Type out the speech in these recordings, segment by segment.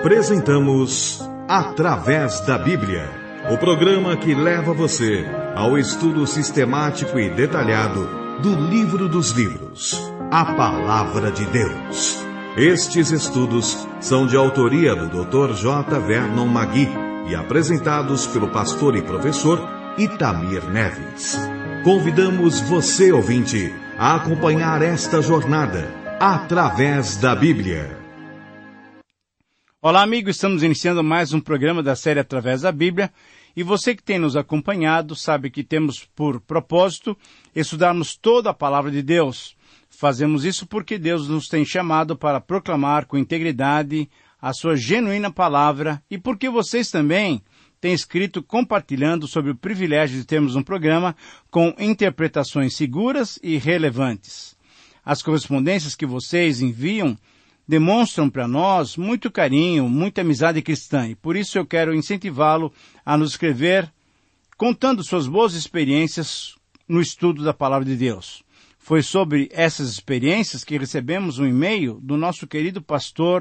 Apresentamos Através da Bíblia, o programa que leva você ao estudo sistemático e detalhado do Livro dos Livros, a Palavra de Deus. Estes estudos são de autoria do Dr. J. Vernon Magui e apresentados pelo pastor e professor Itamir Neves. Convidamos você, ouvinte, a acompanhar esta jornada através da Bíblia. Olá, amigo, estamos iniciando mais um programa da série Através da Bíblia, e você que tem nos acompanhado sabe que temos por propósito estudarmos toda a Palavra de Deus. Fazemos isso porque Deus nos tem chamado para proclamar com integridade a sua genuína palavra e porque vocês também têm escrito compartilhando sobre o privilégio de termos um programa com interpretações seguras e relevantes. As correspondências que vocês enviam demonstram para nós muito carinho, muita amizade cristã, e por isso eu quero incentivá-lo a nos escrever contando suas boas experiências no estudo da Palavra de Deus. Foi sobre essas experiências que recebemos um e-mail do nosso querido pastor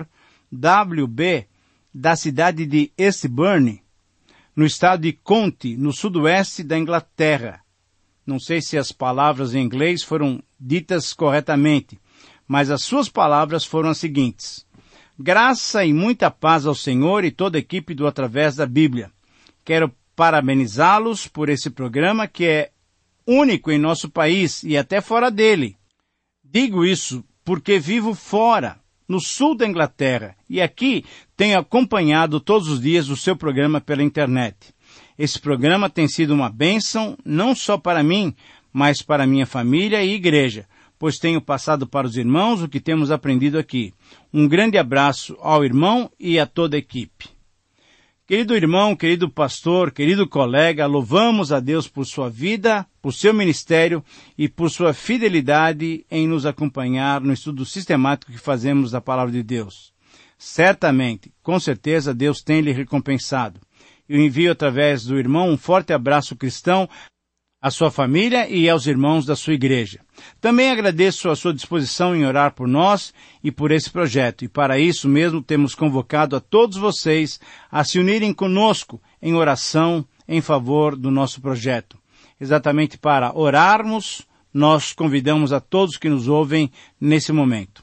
W.B., da cidade de Eastbourne, no estado de Conte, no sudoeste da Inglaterra. Não sei se as palavras em inglês foram ditas corretamente, mas as suas palavras foram as seguintes: graça e muita paz ao Senhor e toda a equipe do Através da Bíblia. Quero parabenizá-los por esse programa que é único em nosso país e até fora dele. Digo isso porque vivo fora, no sul da Inglaterra, e aqui tenho acompanhado todos os dias o seu programa pela internet. Esse programa tem sido uma bênção não só para mim, mas para minha família e igreja, pois tenho passado para os irmãos o que temos aprendido aqui. Um grande abraço ao irmão e a toda a equipe. Querido irmão, querido pastor, querido colega, louvamos a Deus por sua vida, por seu ministério e por sua fidelidade em nos acompanhar no estudo sistemático que fazemos da Palavra de Deus. Certamente, com certeza, Deus tem lhe recompensado. Eu envio através do irmão um forte abraço cristão à sua família e aos irmãos da sua igreja. Também agradeço a sua disposição em orar por nós e por esse projeto, e para isso mesmo temos convocado a todos vocês a se unirem conosco em oração em favor do nosso projeto. Exatamente para orarmos, nós convidamos a todos que nos ouvem nesse momento.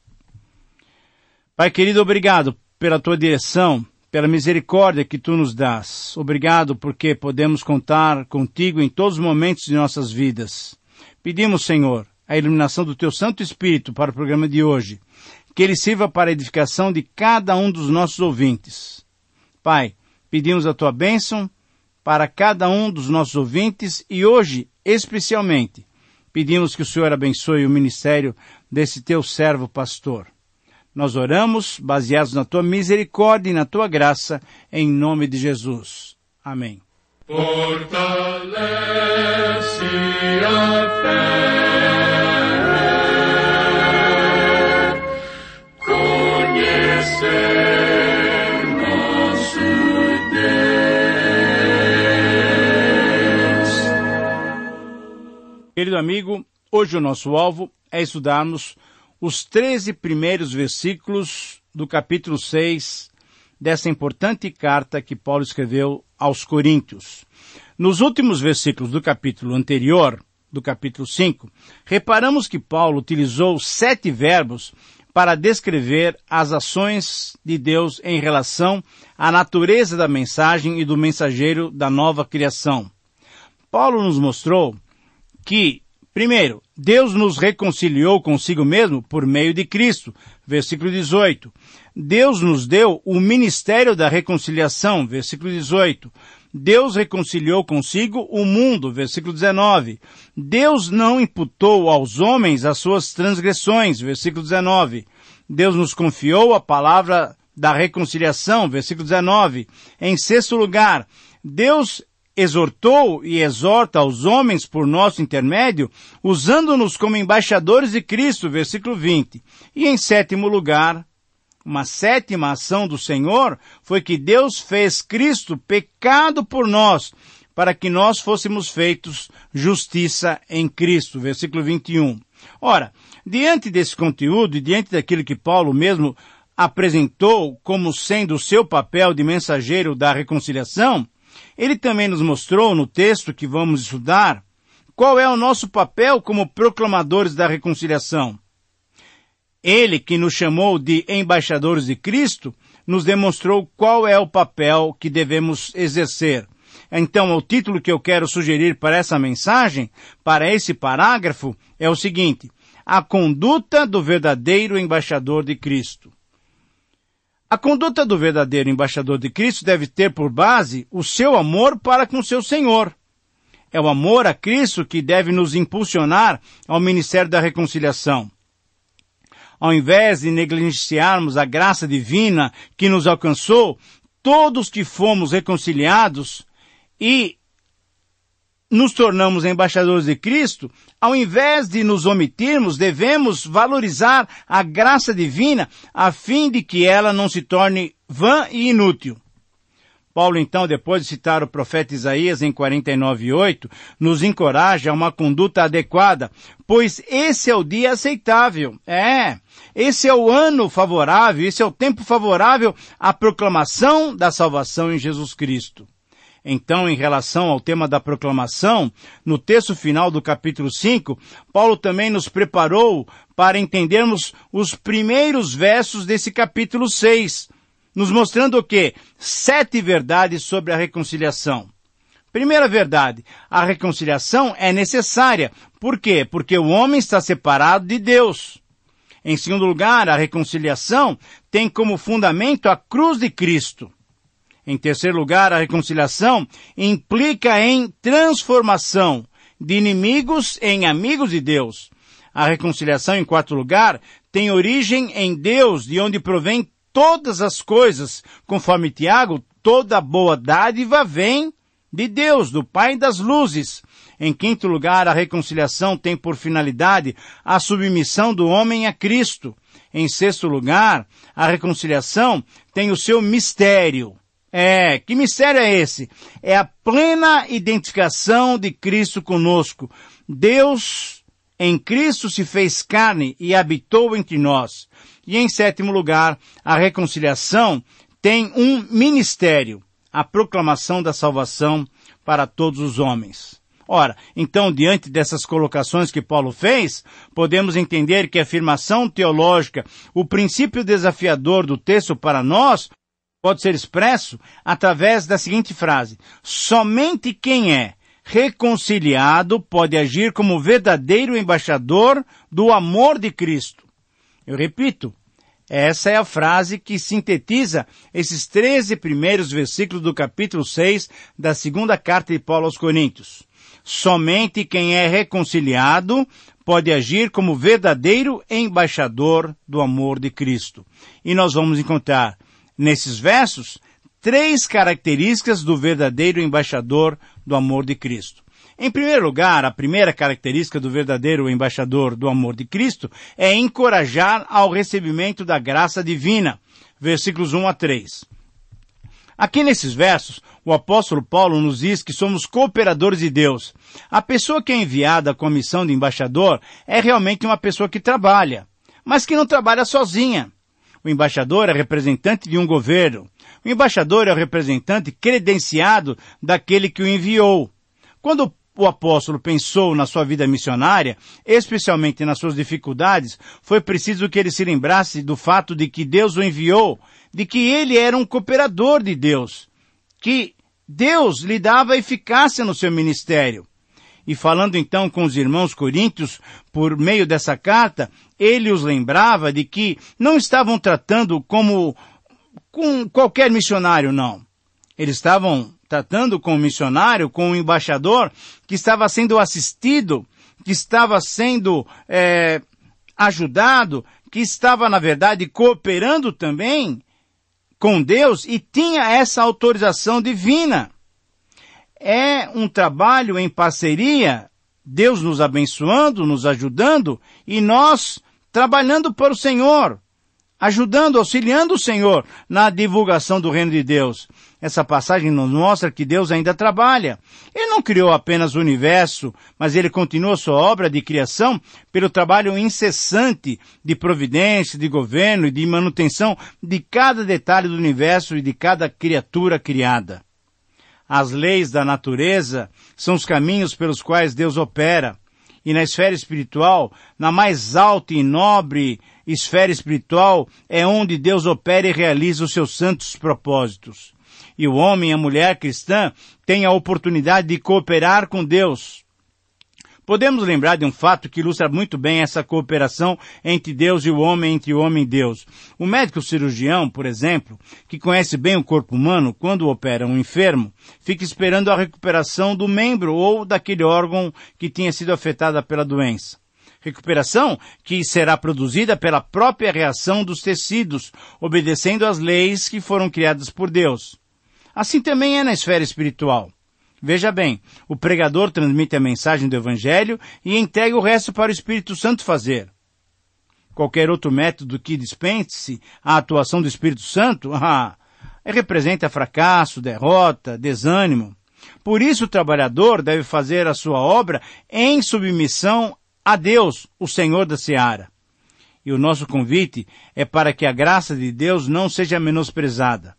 Pai querido, obrigado pela tua direção, pela misericórdia que tu nos dás. Obrigado porque podemos contar contigo em todos os momentos de nossas vidas. Pedimos, Senhor, a iluminação do teu Santo Espírito para o programa de hoje, que ele sirva para a edificação de cada um dos nossos ouvintes. Pai, pedimos a tua bênção para cada um dos nossos ouvintes e hoje, especialmente, pedimos que o Senhor abençoe o ministério desse teu servo pastor. Nós oramos baseados na tua misericórdia e na tua graça, em nome de Jesus. Amém. Fortalece a fé, conhecer nosso Deus. Querido amigo, hoje o nosso alvo é estudarmos os 13 primeiros versículos do capítulo 6 dessa importante carta que Paulo escreveu aos Coríntios. Nos últimos versículos do capítulo anterior, do capítulo 5, reparamos que Paulo utilizou 7 verbos para descrever as ações de Deus em relação à natureza da mensagem e do mensageiro da nova criação. Paulo nos mostrou que, primeiro, Deus nos reconciliou consigo mesmo por meio de Cristo, versículo 18. Deus nos deu o ministério da reconciliação, versículo 18. Deus reconciliou consigo o mundo, versículo 19. Deus não imputou aos homens as suas transgressões, versículo 19. Deus nos confiou a palavra da reconciliação, versículo 19. Em sexto lugar, Deus exortou e exorta aos homens por nosso intermédio, usando-nos como embaixadores de Cristo, versículo 20. E em sétimo lugar, uma sétima ação do Senhor foi que Deus fez Cristo pecado por nós, para que nós fôssemos feitos justiça em Cristo, versículo 21. Ora, diante desse conteúdo e diante daquilo que Paulo mesmo apresentou como sendo o seu papel de mensageiro da reconciliação, ele também nos mostrou no texto que vamos estudar qual é o nosso papel como proclamadores da reconciliação. Ele, que nos chamou de embaixadores de Cristo, nos demonstrou qual é o papel que devemos exercer. Então, o título que eu quero sugerir para essa mensagem, para esse parágrafo, é o seguinte: a conduta do verdadeiro embaixador de Cristo. A conduta do verdadeiro embaixador de Cristo deve ter por base o seu amor para com seu Senhor. É o amor a Cristo que deve nos impulsionar ao ministério da reconciliação. Ao invés de negligenciarmos a graça divina que nos alcançou, todos que fomos reconciliados e nos tornamos embaixadores de Cristo, ao invés de nos omitirmos, devemos valorizar a graça divina a fim de que ela não se torne vã e inútil. Paulo, então, depois de citar o profeta Isaías em 49:8, nos encoraja a uma conduta adequada, pois esse é o dia aceitável. Esse é o ano favorável, esse é o tempo favorável à proclamação da salvação em Jesus Cristo. Então, em relação ao tema da proclamação, no texto final do capítulo 5, Paulo também nos preparou para entendermos os primeiros versos desse capítulo 6, nos mostrando o quê? 7 verdades sobre a reconciliação. Primeira verdade, a reconciliação é necessária. Por quê? Porque o homem está separado de Deus. Em segundo lugar, a reconciliação tem como fundamento a cruz de Cristo. Em terceiro lugar, a reconciliação implica em transformação de inimigos em amigos de Deus. A reconciliação, em quarto lugar, tem origem em Deus, de onde provém todas as coisas. Conforme Tiago, toda boa dádiva vem de Deus, do Pai das luzes. Em quinto lugar, a reconciliação tem por finalidade a submissão do homem a Cristo. Em sexto lugar, a reconciliação tem o seu mistério. Que mistério é esse? É a plena identificação de Cristo conosco. Deus, em Cristo, se fez carne e habitou entre nós. E em sétimo lugar, a reconciliação tem um ministério, a proclamação da salvação para todos os homens. Ora, então, diante dessas colocações que Paulo fez, podemos entender que a afirmação teológica, o princípio desafiador do texto para nós, pode ser expresso através da seguinte frase: somente quem é reconciliado pode agir como verdadeiro embaixador do amor de Cristo. Eu repito, essa é a frase que sintetiza esses 13 primeiros versículos do capítulo 6 da segunda carta de Paulo aos Coríntios. Somente quem é reconciliado pode agir como verdadeiro embaixador do amor de Cristo. E nós vamos encontrar nesses versos 3 características do verdadeiro embaixador do amor de Cristo. Em primeiro lugar, a primeira característica do verdadeiro embaixador do amor de Cristo é encorajar ao recebimento da graça divina. Versículos 1 a 3. Aqui nesses versos, o apóstolo Paulo nos diz que somos cooperadores de Deus. A pessoa que é enviada com a missão de embaixador é realmente uma pessoa que trabalha, mas que não trabalha sozinha. O embaixador é representante de um governo. O embaixador é o representante credenciado daquele que o enviou. Quando o apóstolo pensou na sua vida missionária, especialmente nas suas dificuldades, foi preciso que ele se lembrasse do fato de que Deus o enviou, de que ele era um cooperador de Deus, que Deus lhe dava eficácia no seu ministério. E falando então com os irmãos coríntios, por meio dessa carta, ele os lembrava de que não estavam tratando como com qualquer missionário, não. Eles estavam tratando com um missionário, com um embaixador que estava sendo assistido, que estava sendo ajudado, que estava, na verdade, cooperando também com Deus e tinha essa autorização divina. É um trabalho em parceria, Deus nos abençoando, nos ajudando e nós trabalhando para o Senhor. ajudando, auxiliando o Senhor na divulgação do reino de Deus. Essa passagem nos mostra que Deus ainda trabalha. Ele não criou apenas o universo, mas ele continua sua obra de criação pelo trabalho incessante de providência, de governo e de manutenção de cada detalhe do universo e de cada criatura criada. As leis da natureza são os caminhos pelos quais Deus opera. E na esfera espiritual, na mais alta e nobre esfera espiritual, é onde Deus opera e realiza os seus santos propósitos. E o homem e a mulher cristã têm a oportunidade de cooperar com Deus. Podemos lembrar de um fato que ilustra muito bem essa cooperação entre Deus e o homem, entre o homem e Deus. O médico cirurgião, por exemplo, que conhece bem o corpo humano, quando opera um enfermo, fica esperando a recuperação do membro ou daquele órgão que tinha sido afetado pela doença. Recuperação que será produzida pela própria reação dos tecidos, obedecendo às leis que foram criadas por Deus. Assim também é na esfera espiritual. Veja bem, o pregador transmite a mensagem do Evangelho e entrega o resto para o Espírito Santo fazer. Qualquer outro método que dispense a atuação do Espírito Santo, representa fracasso, derrota, desânimo. Por isso o trabalhador deve fazer a sua obra em submissão a Deus, o Senhor da seara. E o nosso convite é para que a graça de Deus não seja menosprezada.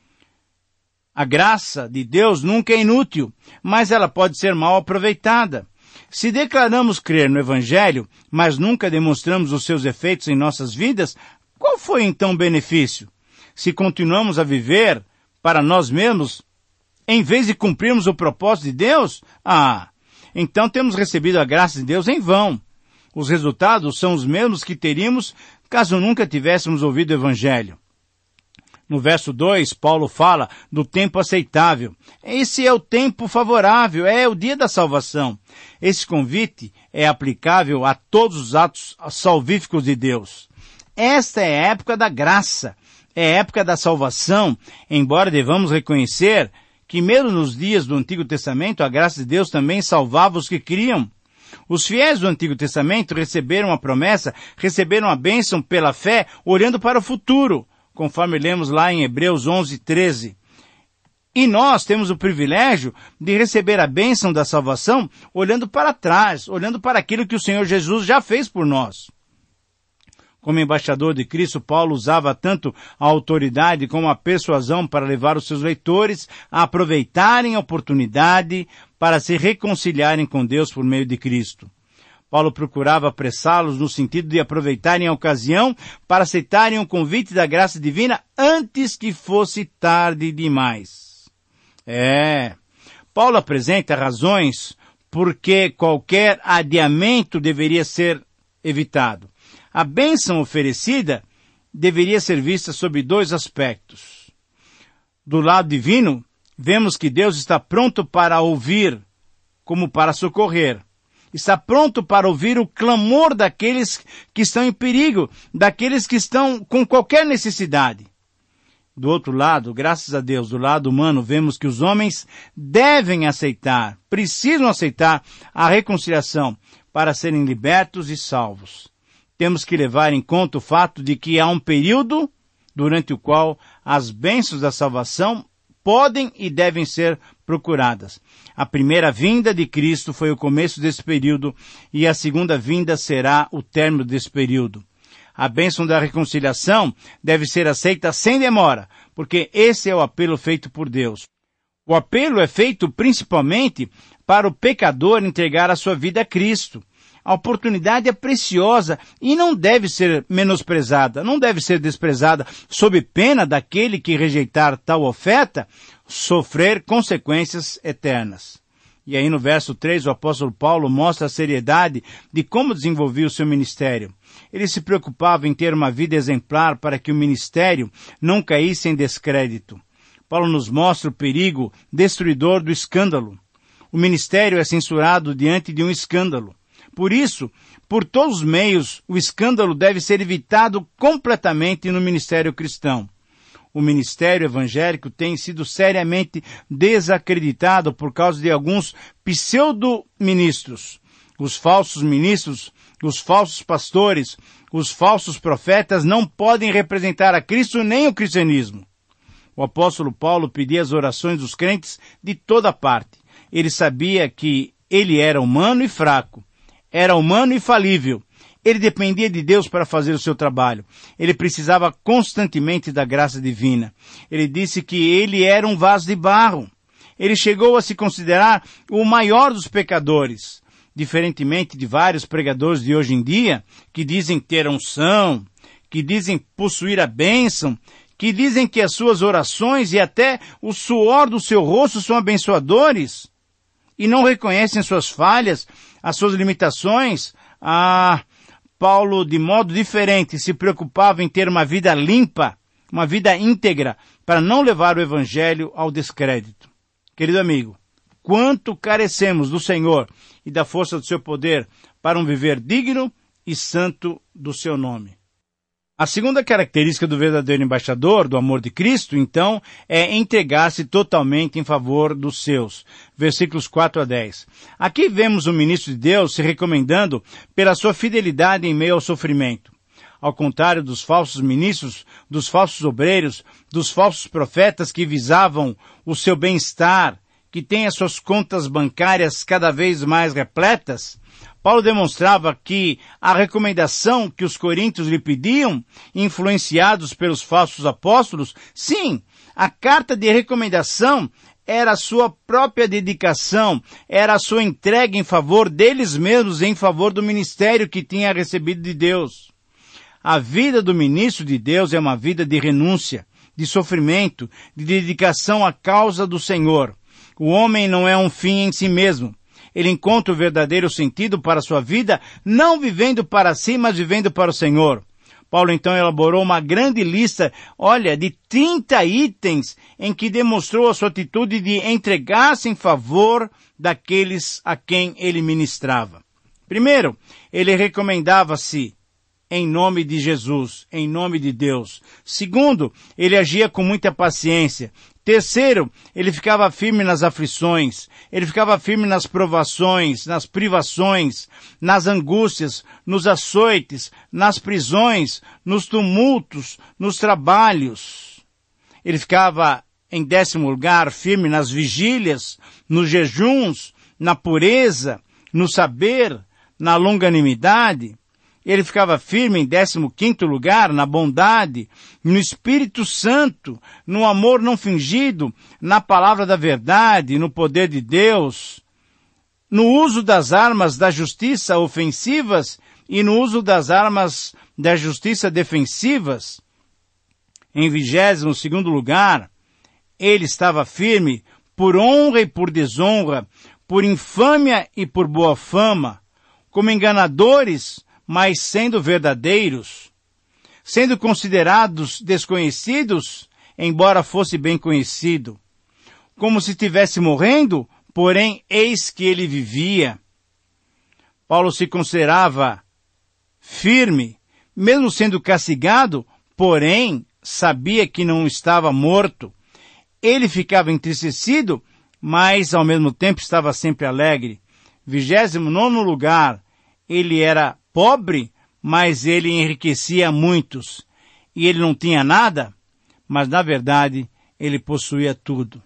A graça de Deus nunca é inútil, mas ela pode ser mal aproveitada. Se declaramos crer no Evangelho, mas nunca demonstramos os seus efeitos em nossas vidas, qual foi então o benefício? Se continuamos a viver para nós mesmos, em vez de cumprirmos o propósito de Deus, então temos recebido a graça de Deus em vão. Os resultados são os mesmos que teríamos caso nunca tivéssemos ouvido o Evangelho. No verso 2, Paulo fala do tempo aceitável. Esse é o tempo favorável, é o dia da salvação. Esse convite é aplicável a todos os atos salvíficos de Deus. Esta é a época da graça, é a época da salvação, embora devamos reconhecer que mesmo nos dias do Antigo Testamento, a graça de Deus também salvava os que criam. Os fiéis do Antigo Testamento receberam a promessa, receberam a bênção pela fé, olhando para o futuro, conforme lemos lá em Hebreus 11:13. E nós temos o privilégio de receber a bênção da salvação olhando para trás, olhando para aquilo que o Senhor Jesus já fez por nós. Como embaixador de Cristo, Paulo usava tanto a autoridade como a persuasão para levar os seus leitores a aproveitarem a oportunidade para se reconciliarem com Deus por meio de Cristo. Paulo procurava apressá-los no sentido de aproveitarem a ocasião para aceitarem o convite da graça divina antes que fosse tarde demais. Paulo apresenta razões por que qualquer adiamento deveria ser evitado. A bênção oferecida deveria ser vista sob dois aspectos. Do lado divino, vemos que Deus está pronto para ouvir, como para socorrer. Está pronto para ouvir o clamor daqueles que estão em perigo, daqueles que estão com qualquer necessidade. Do outro lado, graças a Deus, do lado humano, vemos que os homens devem aceitar, precisam aceitar a reconciliação para serem libertos e salvos. Temos que levar em conta o fato de que há um período durante o qual as bênçãos da salvação podem e devem ser procuradas. A primeira vinda de Cristo foi o começo desse período e a segunda vinda será o término desse período. A bênção da reconciliação deve ser aceita sem demora, porque esse é o apelo feito por Deus. O apelo é feito principalmente para o pecador entregar a sua vida a Cristo. A oportunidade é preciosa e não deve ser menosprezada, não deve ser desprezada, sob pena daquele que rejeitar tal oferta, sofrer consequências eternas. E aí no verso 3 o apóstolo Paulo mostra a seriedade de como desenvolvia o seu ministério. Ele se preocupava em ter uma vida exemplar para que o ministério não caísse em descrédito. Paulo nos mostra o perigo destruidor do escândalo. O ministério é censurado diante de um escândalo. Por isso, por todos os meios, o escândalo deve ser evitado completamente no ministério cristão. O ministério evangélico tem sido seriamente desacreditado por causa de alguns pseudo-ministros. os falsos ministros, os falsos pastores, os falsos profetas não podem representar a Cristo nem o cristianismo. O apóstolo Paulo pedia as orações dos crentes de toda parte. Ele sabia que ele era humano e fraco, era humano e falível. Ele dependia de Deus para fazer o seu trabalho. Ele precisava constantemente da graça divina. Ele disse que ele era um vaso de barro. Ele chegou a se considerar o maior dos pecadores, diferentemente de vários pregadores de hoje em dia, que dizem ter unção, que dizem possuir a bênção, que dizem que as suas orações e até o suor do seu rosto são abençoadores, e não reconhecem as suas falhas, as suas limitações. Paulo, de modo diferente, se preocupava em ter uma vida limpa, uma vida íntegra, para não levar o Evangelho ao descrédito. Querido amigo, quanto carecemos do Senhor e da força do seu poder para um viver digno e santo do seu nome. A segunda característica do verdadeiro embaixador do amor de Cristo, então, é entregar-se totalmente em favor dos seus. Versículos 4 a 10. Aqui vemos o ministro de Deus se recomendando pela sua fidelidade em meio ao sofrimento. Ao contrário dos falsos ministros, dos falsos obreiros, dos falsos profetas que visavam o seu bem-estar, que têm as suas contas bancárias cada vez mais repletas, Paulo demonstrava que a recomendação que os coríntios lhe pediam, influenciados pelos falsos apóstolos, sim, a carta de recomendação era a sua própria dedicação, era a sua entrega em favor deles mesmos, em favor do ministério que tinha recebido de Deus. A vida do ministro de Deus é uma vida de renúncia, de sofrimento, de dedicação à causa do Senhor. O homem não é um fim em si mesmo. Ele encontra o verdadeiro sentido para a sua vida, não vivendo para si, mas vivendo para o Senhor. Paulo então elaborou uma grande lista, de 30 itens em que demonstrou a sua atitude de entregar-se em favor daqueles a quem ele ministrava. Primeiro, ele recomendava-se em nome de Jesus, em nome de Deus. Segundo, ele agia com muita paciência. Terceiro, ele ficava firme nas aflições, ele ficava firme nas provações, nas privações, nas angústias, nos açoites, nas prisões, nos tumultos, nos trabalhos. Ele ficava, em 10º lugar, firme nas vigílias, nos jejuns, na pureza, no saber, na longanimidade. Ele ficava firme em 15º lugar, na bondade, no Espírito Santo, no amor não fingido, na palavra da verdade, no poder de Deus, no uso das armas da justiça ofensivas e no uso das armas da justiça defensivas. Em 22º lugar, ele estava firme por honra e por desonra, por infâmia e por boa fama, como enganadores, mas sendo verdadeiros, sendo considerados desconhecidos, embora fosse bem conhecido, como se estivesse morrendo, porém eis que ele vivia. Paulo se considerava firme, mesmo sendo castigado, porém sabia que não estava morto. Ele ficava entristecido, mas ao mesmo tempo estava sempre alegre. 29º lugar, ele era pobre, mas ele enriquecia muitos. E ele não tinha nada, mas na verdade ele possuía tudo.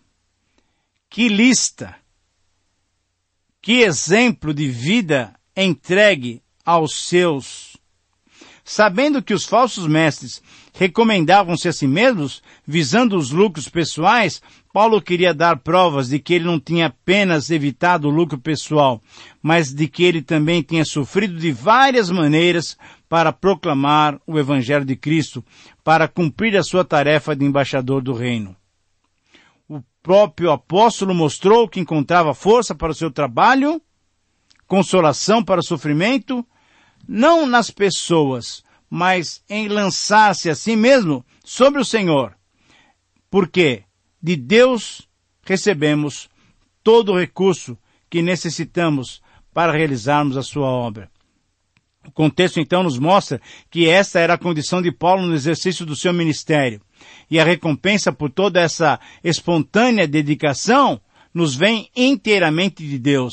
Que lista! Que exemplo de vida entregue aos seus! Sabendo que os falsos mestres recomendavam-se a si mesmos, visando os lucros pessoais, Paulo queria dar provas de que ele não tinha apenas evitado o lucro pessoal, mas de que ele também tinha sofrido de várias maneiras para proclamar o Evangelho de Cristo, para cumprir a sua tarefa de embaixador do reino. O próprio apóstolo mostrou que encontrava força para o seu trabalho, consolação para o sofrimento, não nas pessoas, mas em lançar-se a si mesmo sobre o Senhor. Porque de Deus recebemos todo o recurso que necessitamos para realizarmos a sua obra. O contexto então nos mostra que esta era a condição de Paulo no exercício do seu ministério. E a recompensa por toda essa espontânea dedicação nos vem inteiramente de Deus.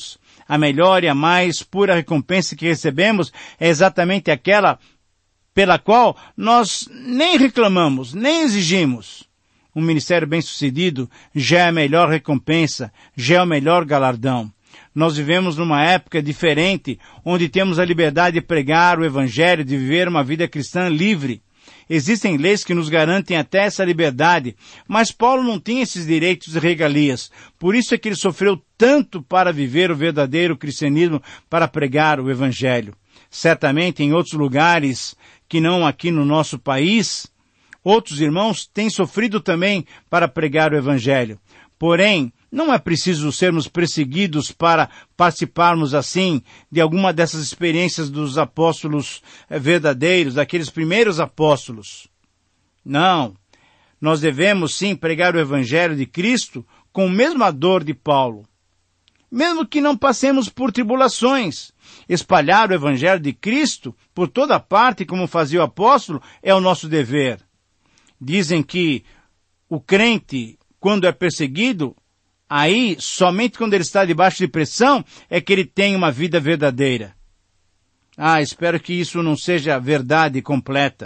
A melhor e a mais pura recompensa que recebemos é exatamente aquela pela qual nós nem reclamamos, nem exigimos. Um ministério bem-sucedido já é a melhor recompensa, já é o melhor galardão. Nós vivemos numa época diferente, onde temos a liberdade de pregar o Evangelho, de viver uma vida cristã livre. Existem leis que nos garantem até essa liberdade, mas Paulo não tinha esses direitos e regalias. Por isso é que ele sofreu tanto para viver o verdadeiro cristianismo, para pregar o Evangelho. Certamente em outros lugares, que não aqui no nosso país, outros irmãos têm sofrido também para pregar o Evangelho. Porém, não é preciso sermos perseguidos para participarmos assim de alguma dessas experiências dos apóstolos verdadeiros, daqueles primeiros apóstolos. Não. Nós devemos sim pregar o Evangelho de Cristo com a mesma dor de Paulo. Mesmo que não passemos por tribulações, espalhar o Evangelho de Cristo por toda parte, como fazia o apóstolo, é o nosso dever. Dizem que o crente, quando é perseguido, aí, somente quando ele está debaixo de pressão, é que ele tem uma vida verdadeira. Espero que isso não seja verdade completa.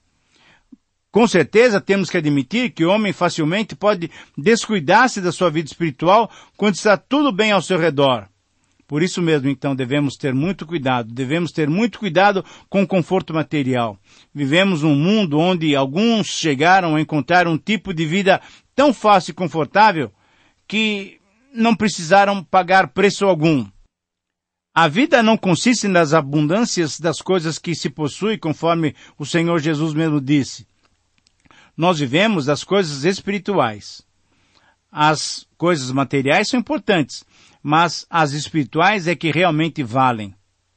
Com certeza temos que admitir que o homem facilmente pode descuidar-se da sua vida espiritual quando está tudo bem ao seu redor. Por isso mesmo, então, devemos ter muito cuidado com o conforto material. Vivemos num mundo onde alguns chegaram a encontrar um tipo de vida tão fácil e confortável que não precisaram pagar preço algum. A vida não consiste nas abundâncias das coisas que se possui, conforme o Senhor Jesus mesmo disse. Nós vivemos das coisas espirituais. As coisas materiais são importantes, mas as espirituais é que realmente valem.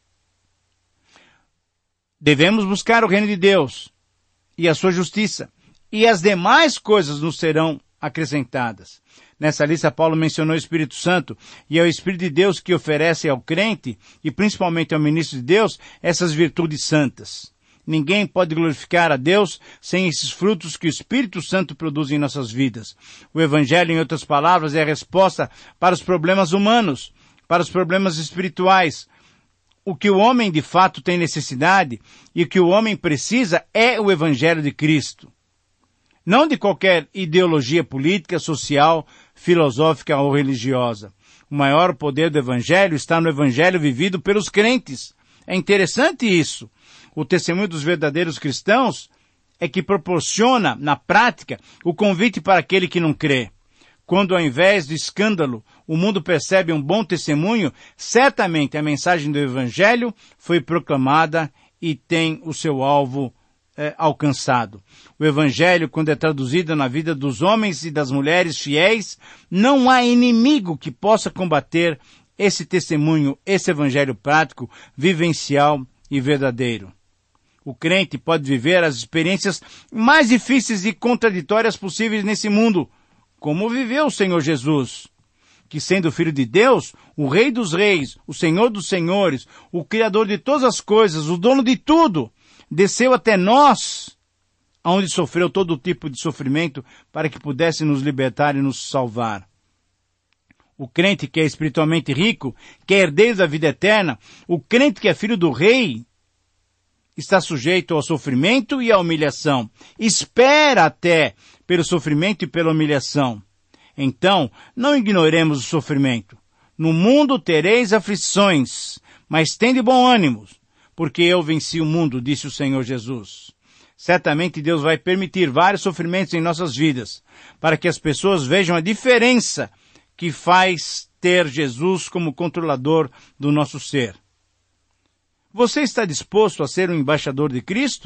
Devemos buscar o reino de Deus e a sua justiça, e as demais coisas nos serão acrescentadas. Nessa lista, Paulo mencionou o Espírito Santo, e é o Espírito de Deus que oferece ao crente, e principalmente ao ministro de Deus, essas virtudes santas. Ninguém pode glorificar a Deus sem esses frutos que o Espírito Santo produz em nossas vidas. O Evangelho, em outras palavras, é a resposta para os problemas humanos, para os problemas espirituais. O que o homem de fato tem necessidade e o que o homem precisa é o Evangelho de Cristo. Não de qualquer ideologia política, social, filosófica ou religiosa. O maior poder do Evangelho está no Evangelho vivido pelos crentes. É interessante isso. O testemunho dos verdadeiros cristãos é que proporciona, na prática, o convite para aquele que não crê. Quando, ao invés de escândalo, o mundo percebe um bom testemunho, certamente a mensagem do Evangelho foi proclamada e tem o seu alvo alcançado. O Evangelho, quando é traduzido na vida dos homens e das mulheres fiéis, não há inimigo que possa combater esse testemunho, esse Evangelho prático, vivencial e verdadeiro. O crente pode viver as experiências mais difíceis e contraditórias possíveis nesse mundo, como viveu o Senhor Jesus, que sendo Filho de Deus, o Rei dos Reis, o Senhor dos Senhores, o Criador de todas as coisas, o dono de tudo, desceu até nós, onde sofreu todo tipo de sofrimento para que pudesse nos libertar e nos salvar. O crente que é espiritualmente rico, que é herdeiro da vida eterna, o crente que é filho do Rei, está sujeito ao sofrimento e à humilhação. Espera até pelo sofrimento e pela humilhação. Então, não ignoremos o sofrimento. No mundo tereis aflições, mas tende bom ânimo, porque eu venci o mundo, disse o Senhor Jesus. Certamente Deus vai permitir vários sofrimentos em nossas vidas, para que as pessoas vejam a diferença que faz ter Jesus como controlador do nosso ser. Você está disposto a ser um embaixador de Cristo?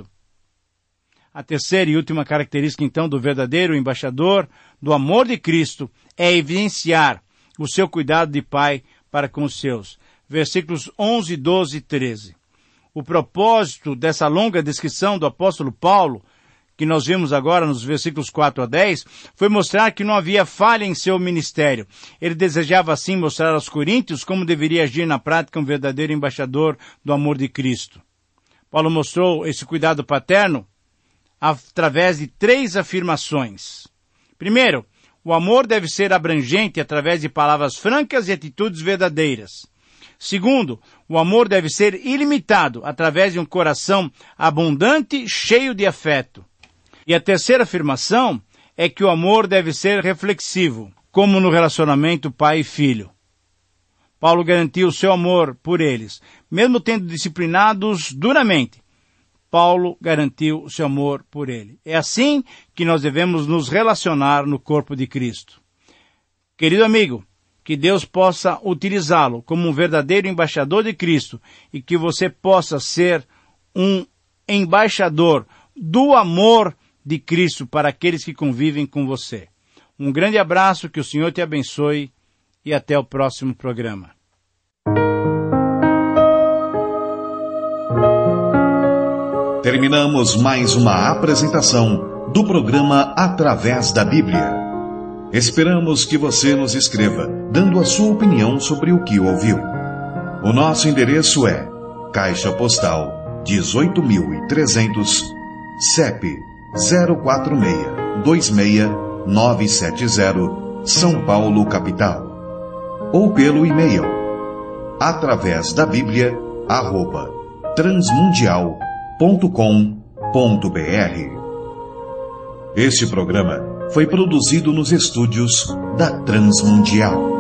A terceira e última característica, então, do verdadeiro embaixador do amor de Cristo é evidenciar o seu cuidado de pai para com os seus. Versículos 11, 12 e 13. O propósito dessa longa descrição do apóstolo Paulo, que nós vimos agora nos versículos 4 a 10, foi mostrar que não havia falha em seu ministério. Ele desejava assim mostrar aos coríntios como deveria agir na prática um verdadeiro embaixador do amor de Cristo. Paulo mostrou esse cuidado paterno através de 3 afirmações. Primeiro, o amor deve ser abrangente através de palavras francas e atitudes verdadeiras. Segundo, o amor deve ser ilimitado através de um coração abundante, cheio de afeto. E a terceira afirmação é que o amor deve ser reflexivo, como no relacionamento pai e filho. Paulo garantiu o seu amor por eles, mesmo tendo disciplinados duramente. Paulo garantiu o seu amor por ele. É assim que nós devemos nos relacionar no corpo de Cristo. Querido amigo, que Deus possa utilizá-lo como um verdadeiro embaixador de Cristo e que você possa ser um embaixador do amor de Cristo para aqueles que convivem com você. Um grande abraço, que o Senhor te abençoe e até o próximo programa. Terminamos mais uma apresentação do programa Através da Bíblia. Esperamos que você nos escreva, dando a sua opinião sobre o que ouviu. O nosso endereço é Caixa Postal 18.300, CEP 046-26970, São Paulo, capital. Ou pelo e-mail atravesdabiblia@transmundial.com.br. Este programa foi produzido nos estúdios da Transmundial.